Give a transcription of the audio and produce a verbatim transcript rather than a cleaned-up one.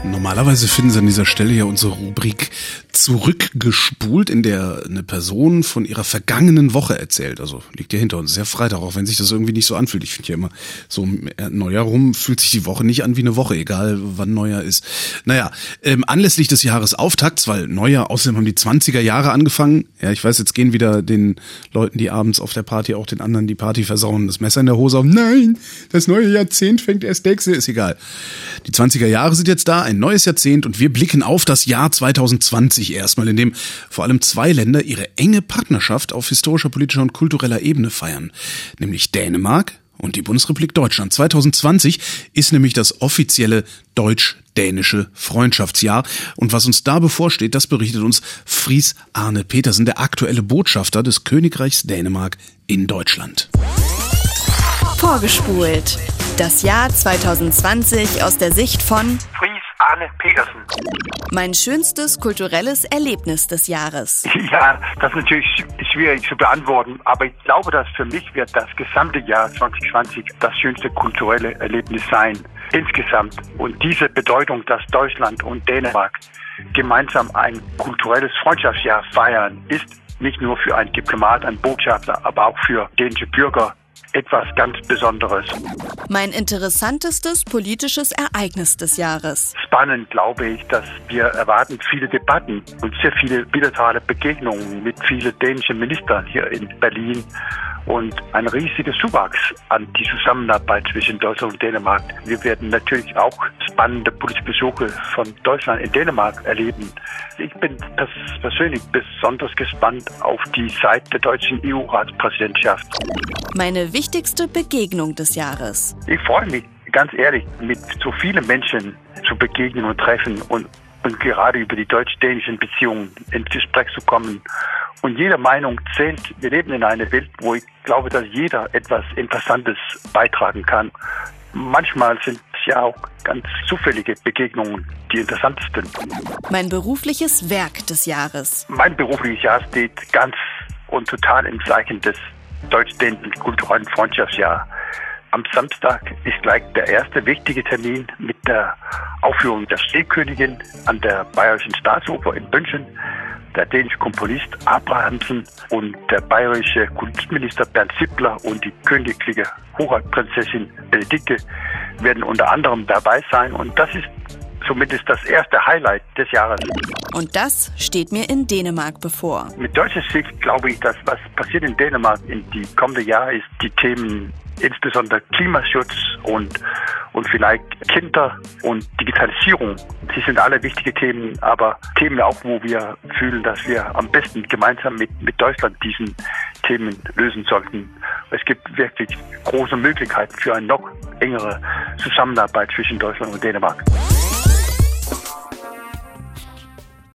Normalerweise finden Sie an dieser Stelle ja unsere Rubrik zurückgespult, in der eine Person von ihrer vergangenen Woche erzählt. Also liegt ja hinter uns, sehr Freitag, auch wenn sich das irgendwie nicht so anfühlt. Ich finde ja immer, so um Neujahr rum fühlt sich die Woche nicht an wie eine Woche, egal wann Neujahr ist. Naja, ähm, anlässlich des Jahresauftakts, weil Neujahr, außerdem haben die zwanziger Jahre angefangen. Ja, ich weiß, jetzt gehen wieder den Leuten, die abends auf der Party auch den anderen die Party versauen, das Messer in der Hose auf. Nein, das neue Jahrzehnt fängt erst nächste, ist egal. Die zwanziger Jahre sind jetzt da, ein neues Jahrzehnt, und wir blicken auf das Jahr zwanzig zwanzig erstmal, in dem vor allem zwei Länder ihre enge Partnerschaft auf historischer, politischer und kultureller Ebene feiern, nämlich Dänemark und die Bundesrepublik Deutschland. zwanzig zwanzig ist nämlich das offizielle deutsch-dänische Freundschaftsjahr, und was uns da bevorsteht, das berichtet uns Friis Arne Petersen, der aktuelle Botschafter des Königreichs Dänemark in Deutschland. Vorgespult. Das Jahr zwanzig zwanzig aus der Sicht von Friis Arne Petersen. Mein schönstes kulturelles Erlebnis des Jahres. Ja, das ist natürlich schwierig zu beantworten, aber ich glaube, dass für mich wird das gesamte Jahr zwanzig zwanzig das schönste kulturelle Erlebnis sein. Insgesamt. Und diese Bedeutung, dass Deutschland und Dänemark gemeinsam ein kulturelles Freundschaftsjahr feiern, ist nicht nur für einen Diplomat, einen Botschafter, aber auch für dänische Bürger etwas ganz Besonderes. Mein interessantestes politisches Ereignis des Jahres. Spannend glaube ich, dass wir erwarten viele Debatten und sehr viele bilaterale Begegnungen mit vielen dänischen Ministern hier in Berlin und ein riesiger Zuwachs an die Zusammenarbeit zwischen Deutschland und Dänemark. Wir werden natürlich auch spannende politische Besuche von Deutschland in Dänemark erleben. Ich bin persönlich besonders gespannt auf die Zeit der deutschen E U-Ratspräsidentschaft. Meine wichtigste Begegnung des Jahres. Ich freue mich, ganz ehrlich, mit so vielen Menschen zu begegnen und treffen und, und gerade über die deutsch-dänischen Beziehungen ins Gespräch zu kommen. Und jede Meinung zählt. Wir leben in einer Welt, wo ich glaube, dass jeder etwas Interessantes beitragen kann. Manchmal sind es ja auch ganz zufällige Begegnungen die interessantesten. Mein berufliches Werk des Jahres. Mein berufliches Jahr steht ganz und total im Zeichen des deutsch-dänischen kulturellen Freundschaftsjahr. Am Samstag ist gleich der erste wichtige Termin mit der Aufführung der Schneekönigin an der Bayerischen Staatsoper in München. Der dänische Komponist Abrahamsen und der bayerische Kultusminister Bernd Sippler und die königliche Hochratsprinzessin Benedikte werden unter anderem dabei sein. Und das ist zumindest das erste Highlight des Jahres. Und das steht mir in Dänemark bevor. Mit deutscher Sicht glaube ich, dass was passiert in Dänemark in die kommende Jahre ist, die Themen insbesondere Klimaschutz und, und vielleicht Kinder und Digitalisierung. Sie sind alle wichtige Themen, aber Themen auch, wo wir fühlen, dass wir am besten gemeinsam mit, mit Deutschland diesen Themen lösen sollten. Es gibt wirklich große Möglichkeiten für eine noch engere Zusammenarbeit zwischen Deutschland und Dänemark.